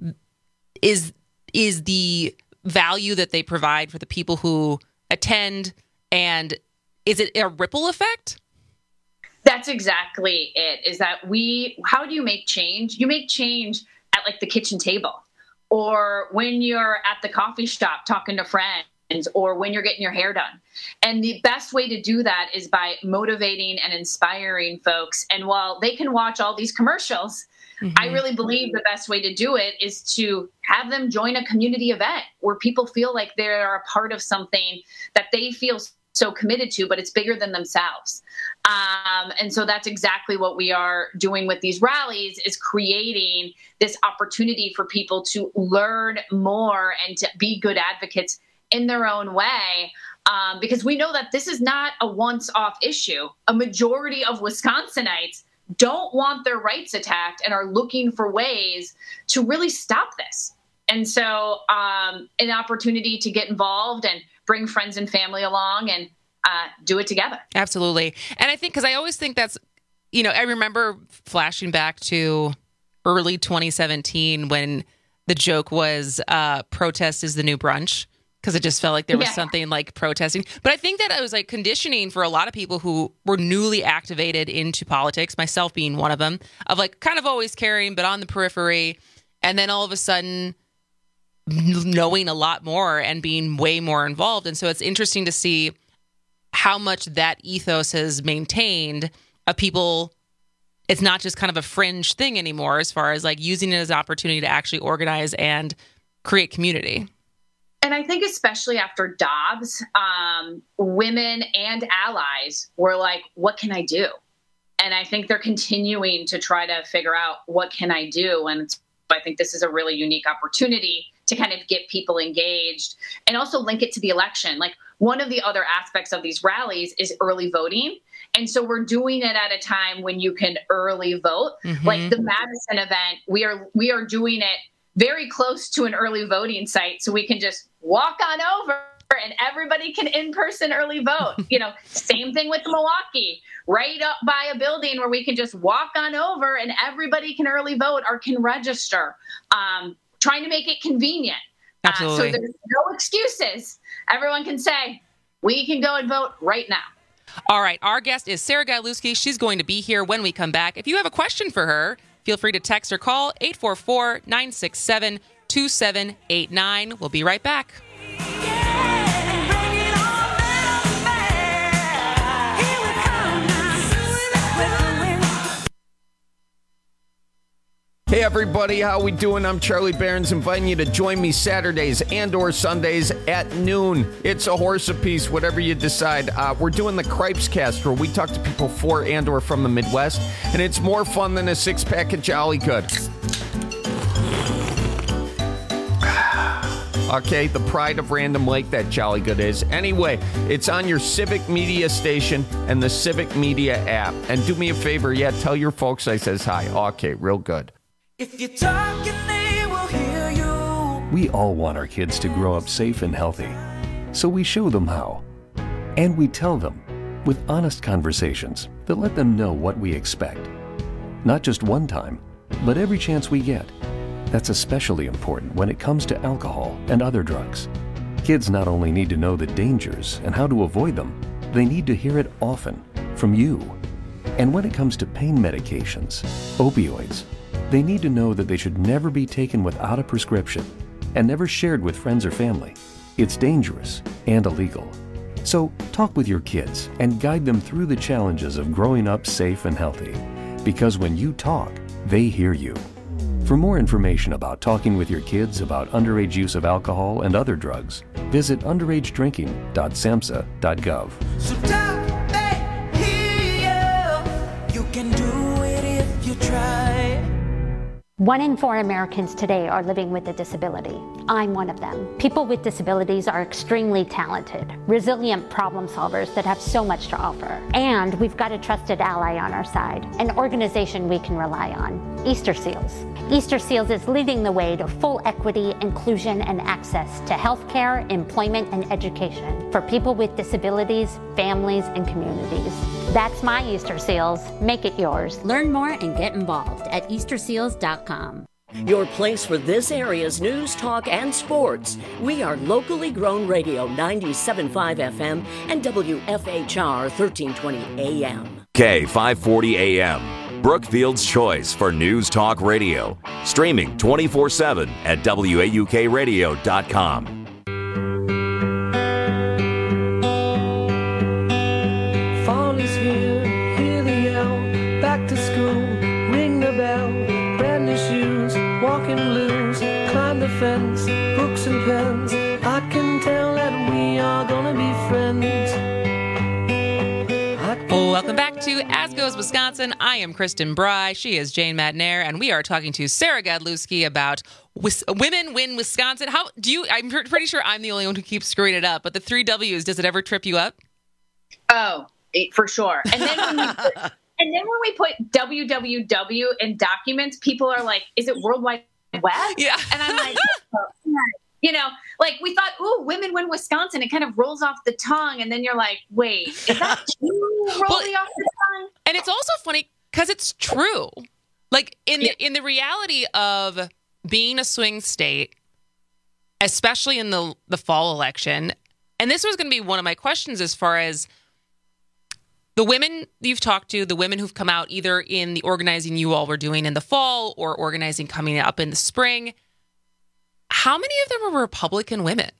is is the value that they provide for the people who attend, and is it a ripple effect? That's exactly it, is that we, how do you make change? You make change at like the kitchen table, or when you're at the coffee shop talking to friends, or when you're getting your hair done. And the best way to do that is by motivating and inspiring folks. And while they can watch all these commercials, mm-hmm. I really believe the best way to do it is to have them join a community event where people feel like they're a part of something that they feel so committed to, but it's bigger than themselves. Um, and so that's exactly what we are doing with these rallies, is creating this opportunity for people to learn more and to be good advocates in their own way. Um, because we know that this is not a once-off issue. A majority of Wisconsinites don't want their rights attacked and are looking for ways to really stop this. And so um, an opportunity to get involved and bring friends and family along and uh, do it together. Absolutely. And I think, because I always think that's, you know, I remember flashing back to early twenty seventeen when the joke was uh, protest is the new brunch, because it just felt like there was yeah. something like protesting. But I think that I was like conditioning for a lot of people who were newly activated into politics, myself being one of them, of like kind of always caring, but on the periphery. And then all of a sudden knowing a lot more and being way more involved. And so it's interesting to see how much that ethos has maintained of people. It's not just kind of a fringe thing anymore, as far as like using it as an opportunity to actually organize and create community. And I think especially after Dobbs, um, women and allies were like, what can I do? And I think they're continuing to try to figure out what can I do? And it's, I think this is a really unique opportunity to kind of get people engaged and also link it to the election. Like, one of the other aspects of these rallies is early voting. And so we're doing it at a time when you can early vote. Mm-hmm. Like the Madison event, we are we are doing it very close to an early voting site, so we can just walk on over and everybody can in-person early vote. You know, same thing with Milwaukee, right up by a building where we can just walk on over and everybody can early vote or can register. Um, trying to make it convenient. Absolutely. Uh, so there's no excuses. Everyone can say, we can go and vote right now. All right. Our guest is Sarah Gajlewski. She's going to be here when we come back. If you have a question for her, feel free to text or call eight four four, nine six seven, two seven eight nine. We'll be right back. Hey everybody, how we doing? I'm Charlie Behrens, inviting you to join me Saturdays and or Sundays at noon. It's a horse apiece, whatever you decide. Uh, we're doing the Cripes Cast, where we talk to people for and or from the Midwest, and it's more fun than a six-pack of Jolly Good. Okay, the pride of Random Lake, that Jolly Good is. Anyway, it's on your Civic Media station and the Civic Media app. And do me a favor, yeah, tell your folks I says hi. Okay, real good. If you're talking, they will hear you. We all want our kids to grow up safe and healthy, so we show them how. And we tell them with honest conversations that let them know what we expect. Not just one time, but every chance we get. That's especially important when it comes to alcohol and other drugs. Kids not only need to know the dangers and how to avoid them, they need to hear it often from you. And when it comes to pain medications, opioids, they need to know that they should never be taken without a prescription and never shared with friends or family. It's dangerous and illegal. So talk with your kids and guide them through the challenges of growing up safe and healthy. Because when you talk, they hear you. For more information about talking with your kids about underage use of alcohol and other drugs, visit underage drinking dot samhsa dot gov. So talk, they hear you. You can do it if you try. One in four Americans today are living with a disability. I'm one of them. People with disabilities are extremely talented, resilient problem solvers that have so much to offer. And we've got a trusted ally on our side, an organization we can rely on, Easter Seals. Easter Seals is leading the way to full equity, inclusion, and access to healthcare, employment, and education for people with disabilities, families, and communities. That's my Easter Seals. Make it yours. Learn more and get involved at easter seals dot com. Your place for this area's news, talk, and sports. We are locally grown radio ninety-seven point five F M and W F H R thirteen twenty A M. K five forty A M, Brookfield's choice for news talk radio. Streaming twenty-four seven at W A U K radio dot com. Fall is here, hear the yell, back to school, ring the bell, brand new shoes, walking blues, climb the fence, books and pens, I can tell that we are gonna be friends. Oh, welcome back to As Goes Wisconsin. I am Kristen Bry. She is Jane Madnair, and we are talking to Sarah Godlewski about Wis- Women Win Wisconsin. How do you? I'm pretty sure I'm the only one who keeps screwing it up. But the three W's, does it ever trip you up? Oh, it, for sure. And then when we put, and then when we put W W W in documents, people are like, "Is it World Wide Web?" Yeah, and I'm like, oh, you know, like we thought, "Ooh, Women Win Wisconsin." It kind of rolls off the tongue, and then you're like, "Wait, is that too rolling well, off the tongue?" And it's also funny because it's true. Like in yeah. the, in the reality of being a swing state, especially in the the fall election, and this was going to be one of my questions as far as the women you've talked to, the women who've come out either in the organizing you all were doing in the fall or organizing coming up in the spring. How many of them are Republican women?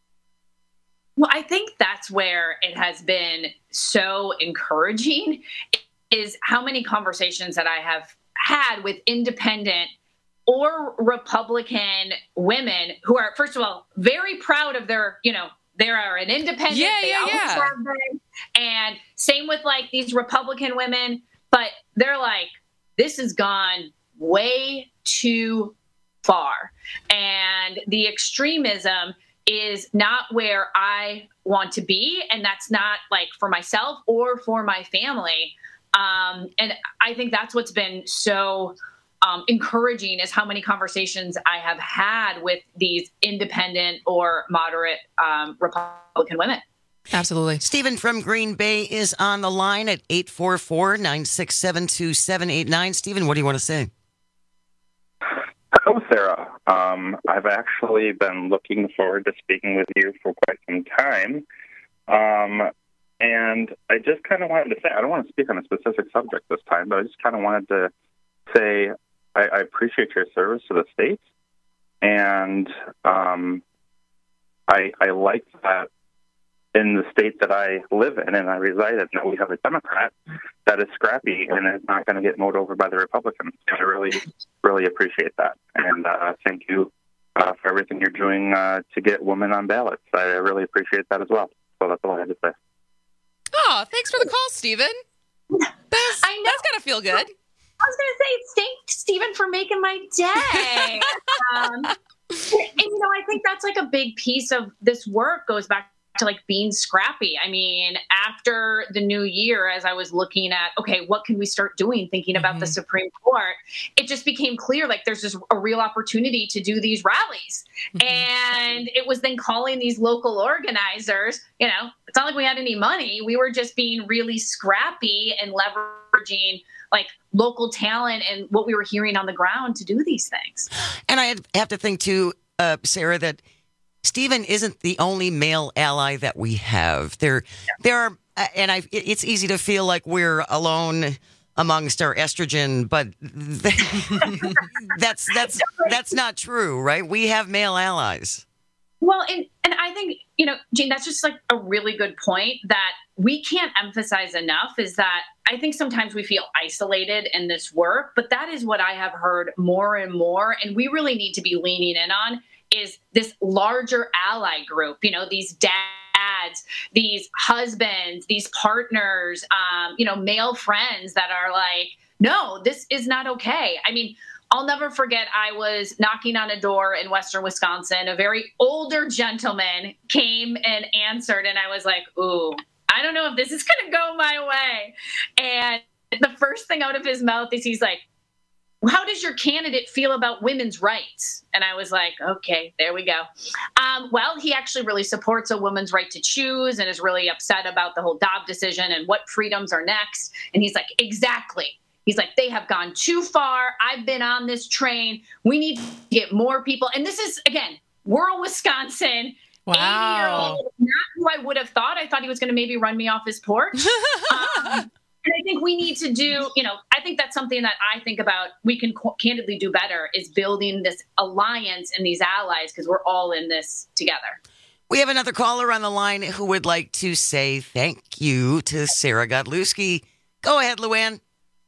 Well, I think that's where it has been so encouraging is how many conversations that I have had with independent or Republican women who are, first of all, very proud of their, you know, they are an independent. Yeah, they yeah, always yeah. have been. And same with like these Republican women, but they're like, this has gone way too far. And the extremism is not where I want to be. And that's not like for myself or for my family. Um, and I think that's what's been so Um, encouraging is how many conversations I have had with these independent or moderate um, Republican women. Absolutely. Stephen from Green Bay is on the line at eight four four, nine six seven, two seven eight nine. Stephen, what do you want to say? Hello, Sarah. Um, I've actually been looking forward to speaking with you for quite some time. Um, and I just kind of wanted to say, I don't want to speak on a specific subject this time, but I just kind of wanted to say I, I appreciate your service to the state, and um, I, I like that in the state that I live in and I reside in, that we have a Democrat that is scrappy and is not going to get mowed over by the Republicans. I really, really appreciate that, and uh, thank you uh, for everything you're doing uh, to get women on ballots. I really appreciate that as well. So that's all I had to say. Oh, thanks for the call, Stephen. That's, I know. That's got to feel good. I was going to say, thanks, Stephen, for making my day. um, and, you know, I think that's like a big piece of this work goes back to like being scrappy. I mean, after the new year, as I was looking at, okay, what can we start doing, thinking about mm-hmm. the Supreme Court, it just became clear, like there's just a real opportunity to do these rallies. Mm-hmm. And it was then calling these local organizers, you know, it's not like we had any money. We were just being really scrappy and leveraging like local talent and what we were hearing on the ground to do these things. And I have to think too, uh, Sarah, that Stephen isn't the only male ally that we have. There, yeah. there are, and I. It's easy to feel like we're alone amongst our estrogen, but that's that's that's not true, right? We have male allies. Well, and, and I think, you know, Jean, that's just like a really good point that we can't emphasize enough is that I think sometimes we feel isolated in this work, but that is what I have heard more and more. And we really need to be leaning in on is this larger ally group, you know, these dads, these husbands, these partners, um, you know, male friends that are like, no, this is not okay. I mean, I'll never forget, I was knocking on a door in Western Wisconsin. A very older gentleman came and answered, and I was like, ooh, I don't know if this is going to go my way. And the first thing out of his mouth is he's like, how does your candidate feel about women's rights? And I was like, okay, there we go. Um, well, he actually really supports a woman's right to choose and is really upset about the whole Dobbs decision and what freedoms are next. And he's like, exactly. He's like, they have gone too far. I've been on this train. We need to get more people. And this is, again, rural Wisconsin. Wow. eighty-year-old, not who I would have thought. I thought he was going to maybe run me off his porch. um, and I think we need to do, you know, I think that's something that I think about we can co- candidly do better is building this alliance and these allies because we're all in this together. We have another caller on the line who would like to say thank you to Sarah Godlewski. Go ahead, Luann.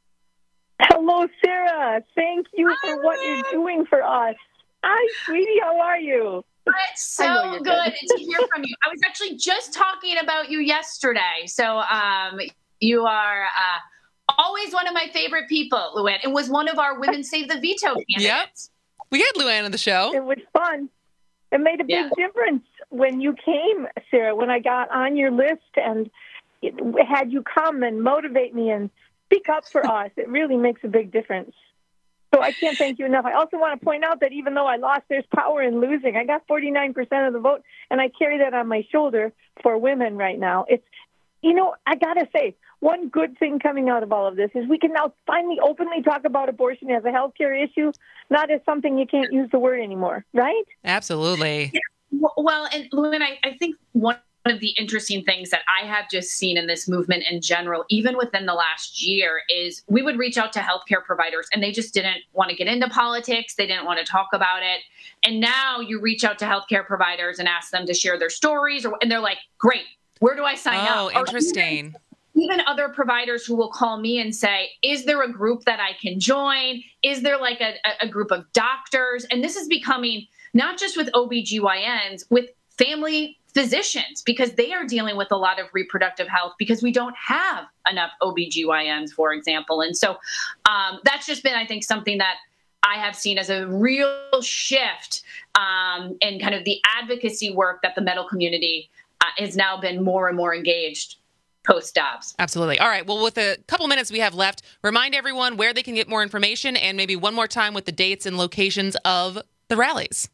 Hello, Sarah. Thank you for what you're doing for us. Hi, sweetie. How are you? It's so good, good to hear from you. I was actually just talking about you yesterday. So um, you are uh, always one of my favorite people, Luann. It was one of our Women Save the Veto candidates. Yep. We had Luann on the show. It was fun. It made a big yeah. difference when you came, Sarah, when I got on your list and it, had you come and motivate me and speak up for us. It really makes a big difference. So I can't thank you enough. I also want to point out that even though I lost, there's power in losing. I got forty-nine percent of the vote, and I carry that on my shoulder for women right now. It's, you know, I got to say, one good thing coming out of all of this is we can now finally openly talk about abortion as a healthcare issue, not as something you can't use the word anymore, right? Absolutely. Yeah. Well, and Luann, I, I think one of the interesting things that I have just seen in this movement in general, even within the last year, is we would reach out to healthcare providers and they just didn't want to get into politics. They didn't want to talk about it. And now you reach out to healthcare providers and ask them to share their stories, or, and they're like, great, where do I sign oh, up? Oh, interesting. Even, even other providers who will call me and say, is there a group that I can join? Is there like a, a group of doctors? And this is becoming not just with O B G Y Ns, with family physicians, because they are dealing with a lot of reproductive health because we don't have enough O B G Y Ns, for example. And so um, that's just been, I think, something that I have seen as a real shift um, in kind of the advocacy work that the medical community uh, has now been more and more engaged post-Dobbs. Absolutely. All right. Well, with a couple minutes we have left, remind everyone where they can get more information and maybe one more time with the dates and locations of the rallies.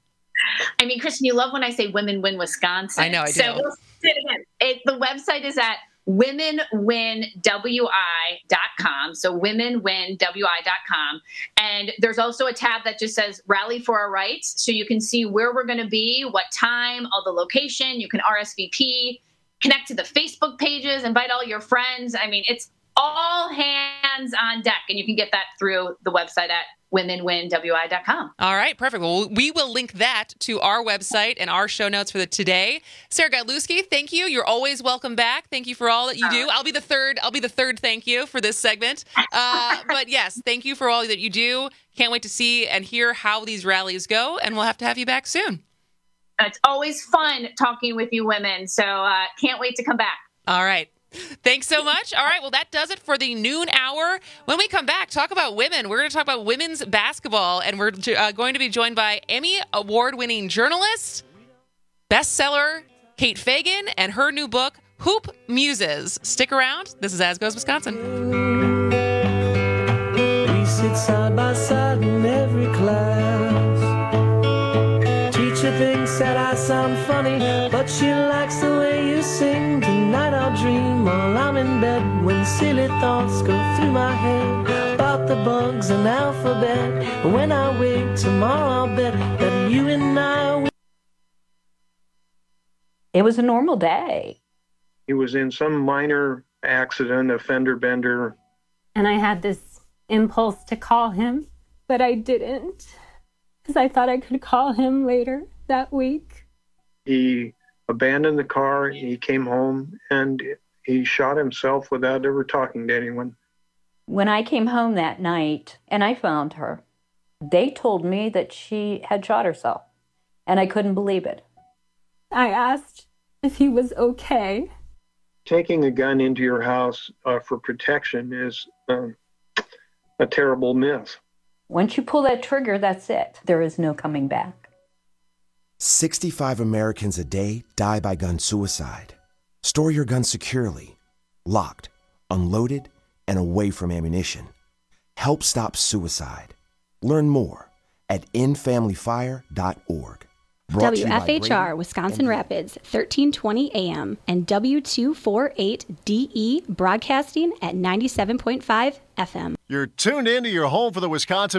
I mean, Kristen, you love when I say Women Win Wisconsin. I know, I do. So we'll say it again. It, the website is at women win w i dot com. So women win w i dot com. And there's also a tab that just says Rally for Our Rights. So you can see where we're going to be, what time, all the location. You can R S V P, connect to the Facebook pages, invite all your friends. I mean, it's all hands on deck. And you can get that through the website at women win w i dot com. All right, perfect. Well, we will link that to our website and our show notes for the today. Sarah Godlewski, thank you. You're always welcome back. Thank you for all that you do. I'll be the third. I'll be the third. Thank you for this segment. Uh, but yes, thank you for all that you do. Can't wait to see and hear how these rallies go, and we'll have to have you back soon. It's always fun talking with you women, so uh, can't wait to come back. All right. Thanks so much. All right, well, that does it for the noon hour. When we come back, talk about women. We're going to talk about women's basketball, and we're uh, going to be joined by Emmy award-winning journalist, bestseller Kate Fagan, and her new book, Hoop Muses. Stick around. This is As Goes Wisconsin. We sit side by side in every class. Teacher thinks that I sound funny, but she likes the way you sing. Tonight I'll dream while I'm in bed, when silly thoughts go through my head about the bugs and alphabet. And when I wake tomorrow, I'll bet that you and I will. It was a normal day. He was in some minor accident, a fender bender. And I had this impulse to call him, but I didn't, because I thought I could call him later that week. he abandoned the car, he came home, and he shot himself without ever talking to anyone. When I came home that night and I found her, they told me that she had shot herself, and I couldn't believe it. I asked if he was okay. Taking a gun into your house uh, for protection is um, a terrible myth. Once you pull that trigger, that's it. There is no coming back. sixty-five Americans a day die by gun suicide. Store your gun securely, locked, unloaded, and away from ammunition. Help stop suicide. Learn more at end family fire dot org. W F H R Wisconsin Rapids, thirteen twenty A M and W two forty-eight D E broadcasting at ninety-seven point five F M. You're tuned into your home for the Wisconsin